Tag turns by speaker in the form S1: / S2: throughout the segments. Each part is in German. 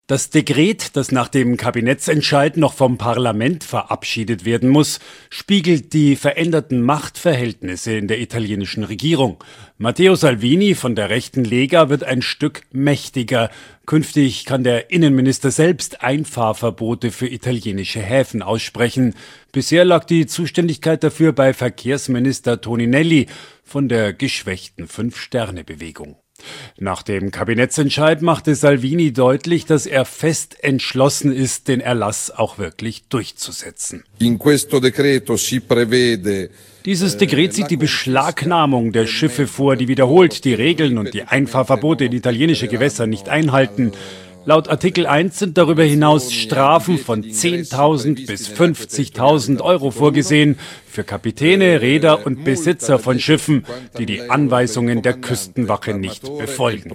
S1: Das Dekret, das nach dem Kabinettsentscheid noch vom Parlament verabschiedet werden muss, spiegelt die veränderten Machtverhältnisse in der italienischen Regierung. Matteo Salvini von der rechten Lega wird ein Stück mächtiger. Künftig kann der Innenminister selbst Einfahrverbote für italienische Häfen aussprechen. Bisher lag die Zuständigkeit dafür bei Verkehrsminister Toninelli von der geschwächten Fünf-Sterne-Bewegung. Nach dem Kabinettsentscheid machte Salvini deutlich, dass er fest entschlossen ist, den Erlass auch wirklich durchzusetzen. Dieses Dekret sieht die Beschlagnahmung der Schiffe vor, die wiederholt die Regeln und die Einfahrverbote in italienische Gewässer nicht einhalten. Laut Artikel 1 sind darüber hinaus Strafen von 10.000 bis 50.000 Euro vorgesehen für Kapitäne, Reeder und Besitzer von Schiffen, die die Anweisungen der Küstenwache nicht befolgen.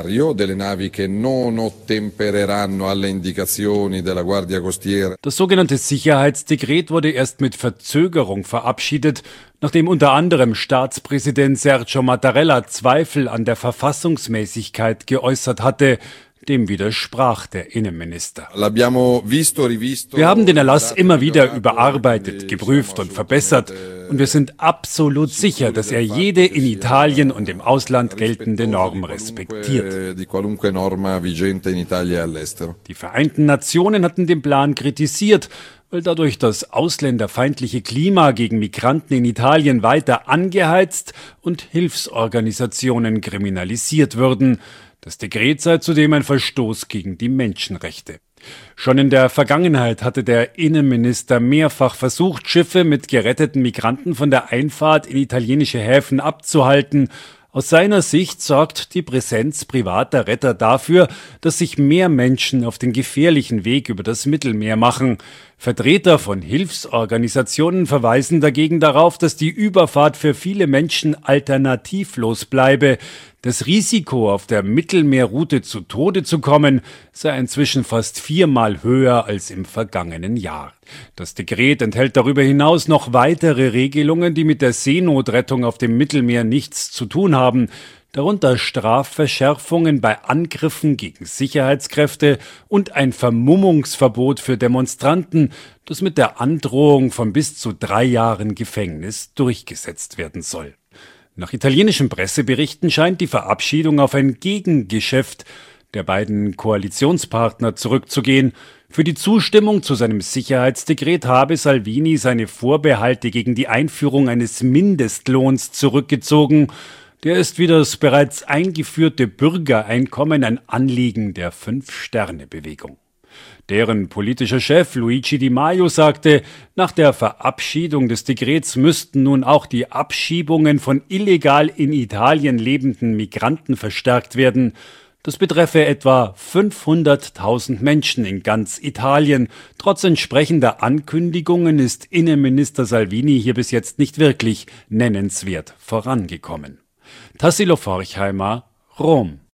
S1: Das sogenannte Sicherheitsdekret wurde erst mit Verzögerung verabschiedet, nachdem unter anderem Staatspräsident Sergio Mattarella Zweifel an der Verfassungsmäßigkeit geäußert hatte. Dem widersprach der Innenminister. Wir haben den Erlass immer wieder überarbeitet, geprüft und verbessert. Und wir sind absolut sicher, dass er jede in Italien und im Ausland geltende Norm respektiert. Die Vereinten Nationen hatten den Plan kritisiert, weil dadurch das ausländerfeindliche Klima gegen Migranten in Italien weiter angeheizt und Hilfsorganisationen kriminalisiert würden. Das Dekret sei zudem ein Verstoß gegen die Menschenrechte. Schon in der Vergangenheit hatte der Innenminister mehrfach versucht, Schiffe mit geretteten Migranten von der Einfahrt in italienische Häfen abzuhalten. Aus seiner Sicht sorgt die Präsenz privater Retter dafür, dass sich mehr Menschen auf den gefährlichen Weg über das Mittelmeer machen. Vertreter von Hilfsorganisationen verweisen dagegen darauf, dass die Überfahrt für viele Menschen alternativlos bleibe. Das Risiko, auf der Mittelmeerroute zu Tode zu kommen, sei inzwischen fast 4-mal höher als im vergangenen Jahr. Das Dekret enthält darüber hinaus noch weitere Regelungen, die mit der Seenotrettung auf dem Mittelmeer nichts zu tun haben. Darunter Strafverschärfungen bei Angriffen gegen Sicherheitskräfte und ein Vermummungsverbot für Demonstranten, das mit der Androhung von bis zu 3 Jahren Gefängnis durchgesetzt werden soll. Nach italienischen Presseberichten scheint die Verabschiedung auf ein Gegengeschäft der beiden Koalitionspartner zurückzugehen. Für die Zustimmung zu seinem Sicherheitsdekret habe Salvini seine Vorbehalte gegen die Einführung eines Mindestlohns zurückgezogen. Der ist wie das bereits eingeführte Bürgereinkommen ein Anliegen der Fünf-Sterne-Bewegung. Deren politischer Chef Luigi Di Maio sagte, nach der Verabschiedung des Dekrets müssten nun auch die Abschiebungen von illegal in Italien lebenden Migranten verstärkt werden. Das betreffe etwa 500.000 Menschen in ganz Italien. Trotz entsprechender Ankündigungen ist Innenminister Salvini hier bis jetzt nicht wirklich nennenswert vorangekommen. Tassilo Forchheimer, Rom.